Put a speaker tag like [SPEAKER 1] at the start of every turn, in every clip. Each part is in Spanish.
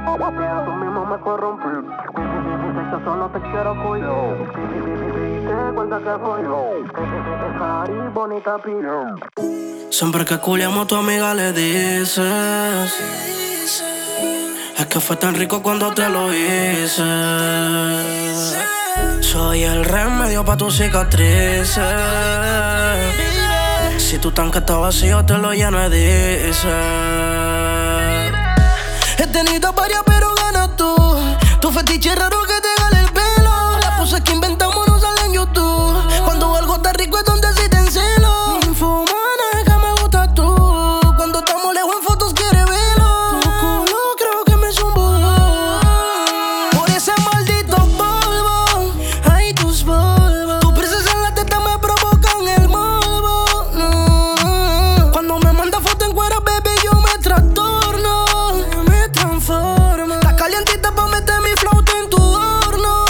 [SPEAKER 1] Tú mismo me corrompí. Yo solo te quiero cuidar. Te cuenta que fui yo. Cari, bonita pilla.
[SPEAKER 2] Siempre que culiamos a tu amiga le dices. Es que fue tan rico cuando te lo hice. Soy el remedio pa' tus cicatrices. Si tu tanque está vacío te lo lleno de diésel. He tenido varias pero ganas tú. Tu fetiche es raro que te jale el pelo. Las poses que inventamos no salen en YouTube. Cuando algo está rico es donde sí te encelo. Infumana es que me gustas tú. Cuando estamos lejos en fotos quiere verlo. Tu culo creo que me zumbó. Por ese maldito polvo. Ay, tus polvos. Tus prisas en la teta me provocan el morbo. No. Cuando me manda foto en cuero, baby, yo me trastorno. Me transformo. Estás calientita pa' meter mi flauta en tu horno.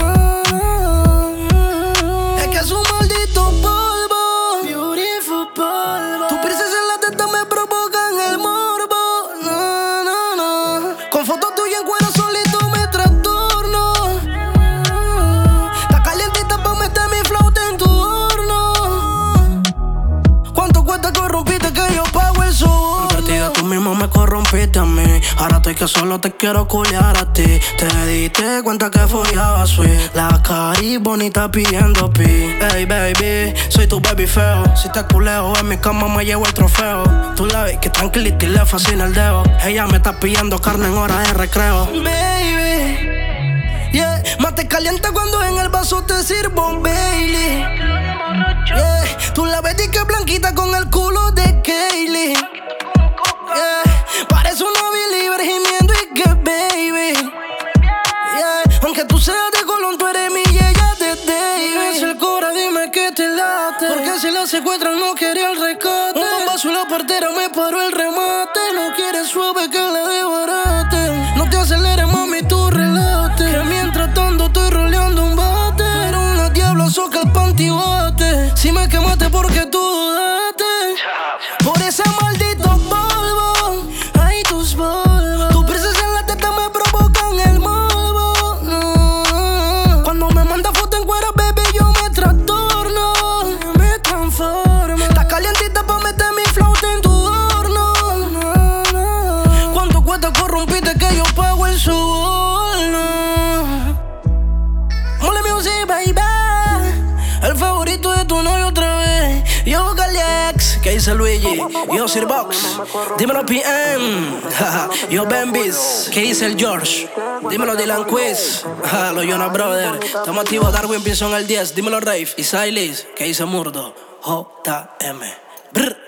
[SPEAKER 2] Es que es un maldito polvo. Beautiful polvo. Tus prisas en la teta me provocan el morbo. No. Con fotos tuyas en cuero solito me trastorno. Estás calientita pa' meter mi flauta en tu horno. ¿Cuánto cuesta corrompiste que yo pago el soborno? Partida, tú mismo me corrompiste a mí. Ahora estoy que solo te quiero culiar a ti. Te diste cuenta que follaba sweet. La cari bonita pidiendo pi. Hey baby, soy tu baby feo. Si te culeo en mi cama me llevo el trofeo. Tú la ves que tranquilita y le fascina el dedo. Ella me está pillando carne en hora de recreo. Baby, yeah, más te calienta cuando en el vaso te sirvo Bailey. Yeah, tú la ves y que blanquita con el culo de Kaylee. Yeah, parece una believer gimiendo y que baby. Yeah, aunque tú seas de Colón, tú eres mi y ella de David. Es el cora, dime que te late. Porque si la secuestran no quería el rescate. Un bombazo y la partera me paró el remate. No quieres suave que la desbarate. No te aceleres, mami, tu relate. Que mientras tanto estoy roleando un bate. Pero una diablo soca el pantibote. Si me quemaste porque tú dudaste. Por ese maldito polvo. Ay, tus polvos. Tus prisas en la teta me provocan el morbo. No. Cuando me manda foto en cuero, baby, yo me trastorno. Me transformo. Estás calientita pa' meter mi flauta en tu horno. No. ¿Cuánto cuesta corrompiste que yo pago el soborno? Mole music, baby. El favorito de tu novio otra vez. Yo Galex, que dice Luigi. Yo Sir Box, dímelo PM. Yo Bembis, que dice el George. Dímelo Dylan Quiz. Los Jonas Brothers. Estamos activos, Darwin Pinson el 10. Dímelo Rafe y Silas, que dice Murdo. JM. Brr.